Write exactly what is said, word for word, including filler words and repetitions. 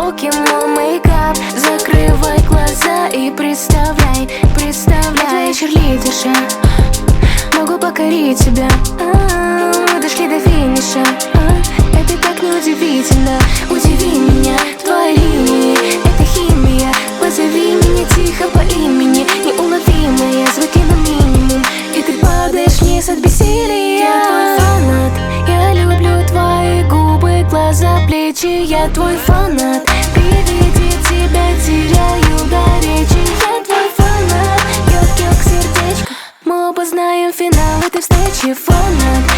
руки, мой мейкап. Закрывай глаза и представляй, представляй. Черлидерша, могу покорить тебя. А-а-а, дошли до финиша. А-а-а, это так неудивительно. Удиви меня, твои линии, это химия. Позови меня тихо по имени, неуловимые звуки на минимум, и ты падаешь вниз от бессилия. Я твой фанат, я люблю твои губы, глаза, плечи. Я твой фанат, при виде тебя теряю до речи. Я твой фанат, ёк-ёк, сердечко. Мы оба знаем финал этой встречи. Фанат,